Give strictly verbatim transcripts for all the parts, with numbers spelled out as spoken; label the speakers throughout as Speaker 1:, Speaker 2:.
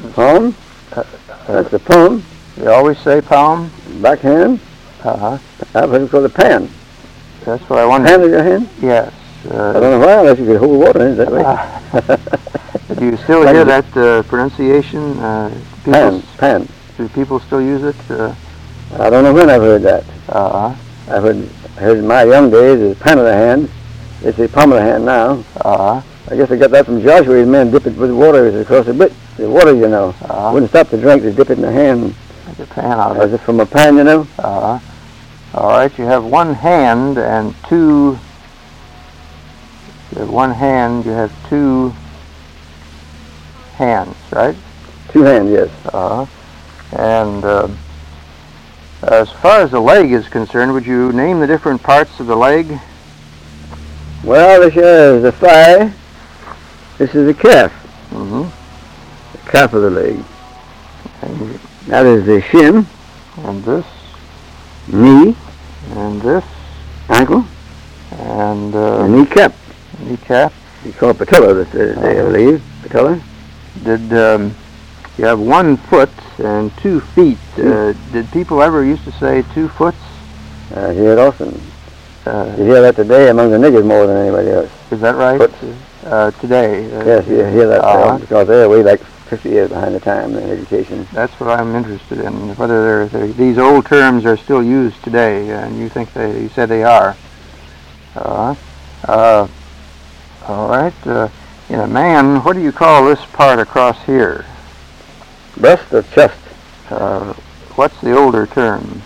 Speaker 1: Palm?
Speaker 2: Uh,
Speaker 1: That's the palm.
Speaker 2: They always say palm?
Speaker 1: Backhand?
Speaker 2: Uh-huh.
Speaker 1: I've heard it called a pan.
Speaker 2: That's what I wondered.
Speaker 1: Pan of your hand?
Speaker 2: Yes. Uh,
Speaker 1: I don't know why, unless you could hold water in it that way.
Speaker 2: Uh, do you still hear that uh, pronunciation? Uh,
Speaker 1: pan, pan.
Speaker 2: Do people still use it? Uh,
Speaker 1: I don't know when I've heard that.
Speaker 2: uh-huh.
Speaker 1: I've heard, heard in my young days it's pan of the hand. They say palm of the hand now.
Speaker 2: Uh-huh.
Speaker 1: I guess I got that from Joshua. His men dip it with water across the bit. The water, you know.
Speaker 2: Uh-huh.
Speaker 1: Wouldn't stop to drink. They dip it in the hand.
Speaker 2: Like a pan out of
Speaker 1: As
Speaker 2: it.
Speaker 1: if from a pan, you know.
Speaker 2: Uh-huh. All right, you have one hand and two... You have one hand, you have two hands, right?
Speaker 1: Two hands, yes.
Speaker 2: Uh-huh. And uh, as far as the leg is concerned, would you name the different parts of the leg?
Speaker 1: Well, this here is the thigh. This is the calf.
Speaker 2: Mm-hmm.
Speaker 1: The calf of the leg.
Speaker 2: And,
Speaker 1: That is the shin,
Speaker 2: and this,
Speaker 1: knee,
Speaker 2: and this,
Speaker 1: ankle,
Speaker 2: and uh,
Speaker 1: the kneecap.
Speaker 2: kneecap.
Speaker 1: You call it patella, that they, they
Speaker 2: Uh-huh.
Speaker 1: believe. Patella.
Speaker 2: Did um, you have one foot and two feet? Uh, did people ever used to say two foots?
Speaker 1: Uh, you hear it often.
Speaker 2: Uh,
Speaker 1: You hear that today among the niggers more than anybody else.
Speaker 2: is that right?
Speaker 1: Foots.
Speaker 2: Uh, today. Uh,
Speaker 1: Yes, you hear that
Speaker 2: uh-huh.
Speaker 1: because they're way like fifty years behind the time in education.
Speaker 2: That's what I'm interested in. Whether they're, they're, these old terms are still used today, and you think they? You said they are. Uh, uh, all right. Uh, in a man, what do you call this part across here?
Speaker 1: Breast or chest?
Speaker 2: Uh, what's the older term?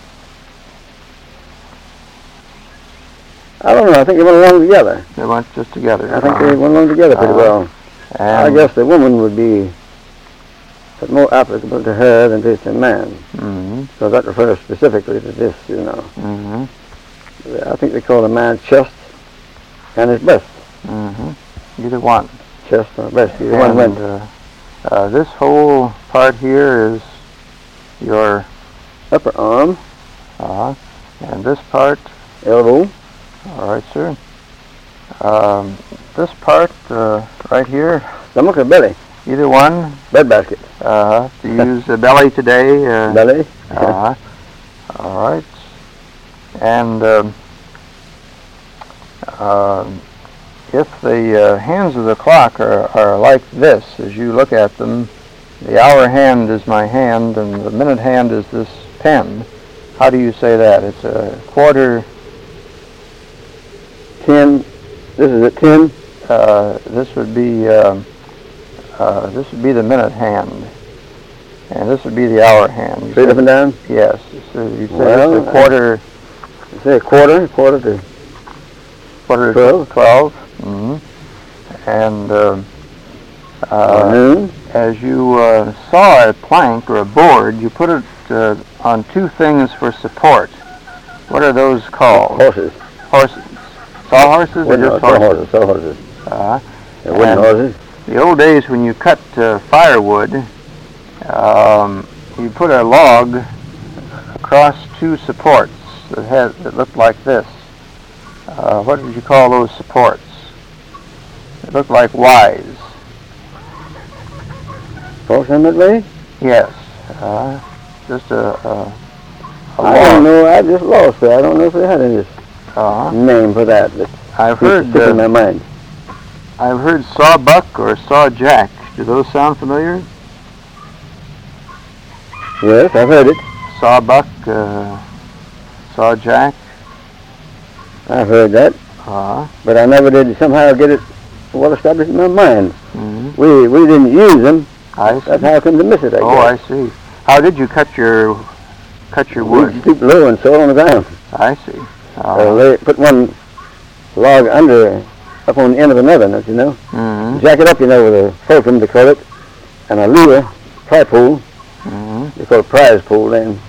Speaker 1: I don't know. I think they went along together.
Speaker 2: They went just together.
Speaker 1: I think
Speaker 2: Uh-huh.
Speaker 1: they went along together pretty
Speaker 2: Uh,
Speaker 1: well. I
Speaker 2: And,
Speaker 1: guess the woman would be more applicable to her than to the man.
Speaker 2: Mm-hmm.
Speaker 1: So that refers specifically to this, you know.
Speaker 2: Mm-hmm.
Speaker 1: I think they call the man chest and his breast.
Speaker 2: Mm-hmm. Either one.
Speaker 1: Chest or breast. Either one
Speaker 2: And,
Speaker 1: went.
Speaker 2: uh, uh, this whole part here is your
Speaker 1: Upper arm,
Speaker 2: uh, and this part.
Speaker 1: elbow,
Speaker 2: All right, sir. Um, this part uh, right here,
Speaker 1: stomach or belly,
Speaker 2: either one.
Speaker 1: breadbasket,
Speaker 2: Uh, to use the belly today. Uh,
Speaker 1: belly.
Speaker 2: uh, all right. And um, um, if the uh, hands of the clock are, are like this, as you look at them, the hour hand is my hand, and the minute hand is this pen. How do you say that? It's a quarter.
Speaker 1: ten. This is a ten.
Speaker 2: Uh, this would be um, uh, this would be the minute hand, and this would be the hour hand. You
Speaker 1: Straight
Speaker 2: say-
Speaker 1: up and down.
Speaker 2: Yes. So you say
Speaker 1: Well,
Speaker 2: it's a quarter,
Speaker 1: I say a quarter, quarter to
Speaker 2: quarter to
Speaker 1: twelve.
Speaker 2: twelve. Mm-hmm. And um,
Speaker 1: uh,
Speaker 2: uh,
Speaker 1: noon.
Speaker 2: as you uh, saw a plank or a board, you put it uh, on two things for support. What are those called?
Speaker 1: Horses.
Speaker 2: Horses. Sawhorses or
Speaker 1: Wooden
Speaker 2: just
Speaker 1: horses.
Speaker 2: horses?
Speaker 1: Saw horses.
Speaker 2: Uh,
Speaker 1: They're wooden
Speaker 2: And-
Speaker 1: horses.
Speaker 2: The old days when you cut uh, firewood, um, you put a log across two supports that had that looked like this. Uh, what did you call those supports? It looked like Y's.
Speaker 1: Approximately.
Speaker 2: Yes. Uh, just a, a, a
Speaker 1: I don't
Speaker 2: log.
Speaker 1: know. I just lost it. I don't know if they had any
Speaker 2: Uh,
Speaker 1: name for that. But
Speaker 2: I've
Speaker 1: it's
Speaker 2: heard
Speaker 1: sticking in my
Speaker 2: uh,
Speaker 1: mind.
Speaker 2: I've heard sawbuck or sawjack. Do those sound familiar?
Speaker 1: Yes, I've heard it.
Speaker 2: Sawbuck, uh, sawjack.
Speaker 1: I've heard that,
Speaker 2: Uh,
Speaker 1: but I never did somehow get it well established in my mind.
Speaker 2: mm-hmm.
Speaker 1: We we didn't use them.
Speaker 2: I see.
Speaker 1: That's how I come to miss it. I
Speaker 2: Oh, I see. How did you cut your cut your
Speaker 1: guess.
Speaker 2: wood?
Speaker 1: We stoop low and saw it on the ground.
Speaker 2: I see.
Speaker 1: Uh,
Speaker 2: Uh,
Speaker 1: lay, put one log under, up on the end of another, don't you know?
Speaker 2: mm-hmm.
Speaker 1: Jack it up, you know, with a fulcrum, they call it, and a lure, pry pole,
Speaker 2: Mm-hmm.
Speaker 1: they call it prize pole then.